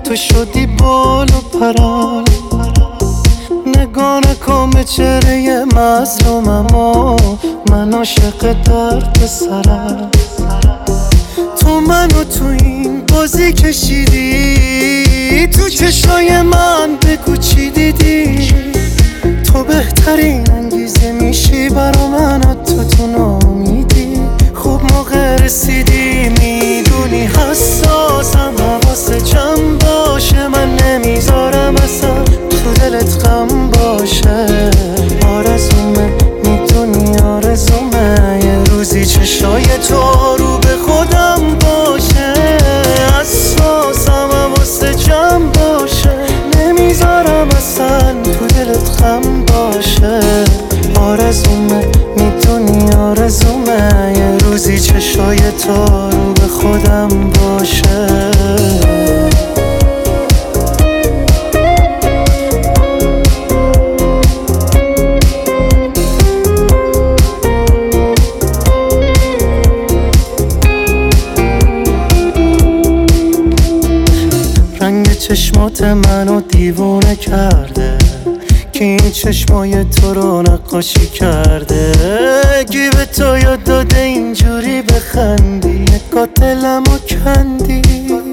تو شدی بال و پران. نگاه نکن به چهره مظلومم و من عاشق درد سرم. تو منو تو این بازی کشیدی، تو چشای من بگو چی دیدی. تو بهترین انگیزه میشی برا من، تو نامیدی. خوب موقع رسیدی، میدونی حساسم، حواست جمع باشه. من نمیذارم اصلا تو دلت غم باشه. آرزومه میدونی آرزومه یه روزی چشای تو رو به خودم باشه. حساسم، حواست جمع باشه. نمیذارم اصلا تو دلت غم باشه. آرزومه میدونی آرزومه یه روزی چشای تو رو به خودم باشه. رنگ چشمات منو دیوونه کرده، که این چشمای تو رو نقاشی کرده. کی به تو یاد داده اینجوری بخندی، نگاه دلمو کندی.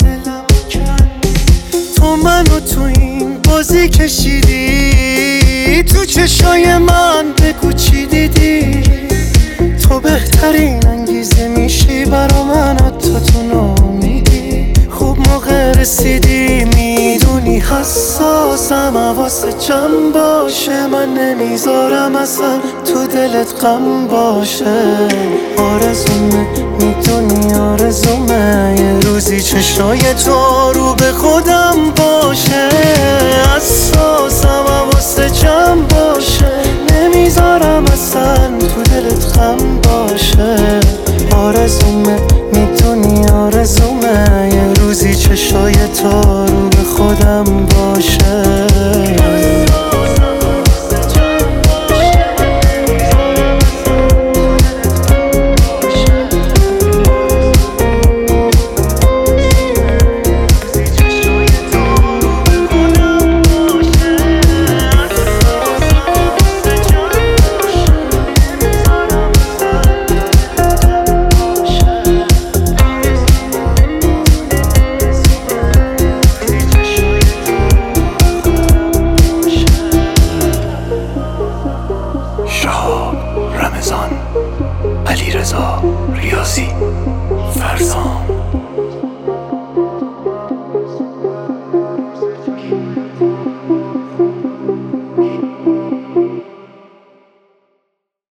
تو منو تو این بازی کشیدی، تو چشای من بگو چی دیدی. تو بهترین انگیزه میشی برا من، تو نامیدی. خوب موقع رسیدی، میدونی حساسم، حواست جمع باشه. من نمیذارم اصلا تو دلت غم باشه. آرزومه میدونی آرزومه یه روزی چشای تو رو به خودم باشه. حساسم، حواست جمع باشه. نمیذارم اصلا تو دلت غم باشه. آرزومه میدونی آرزومه یه روزی چشای تو رو به خودم باشه. رمضان، علیرضا ریاضی، فرزان.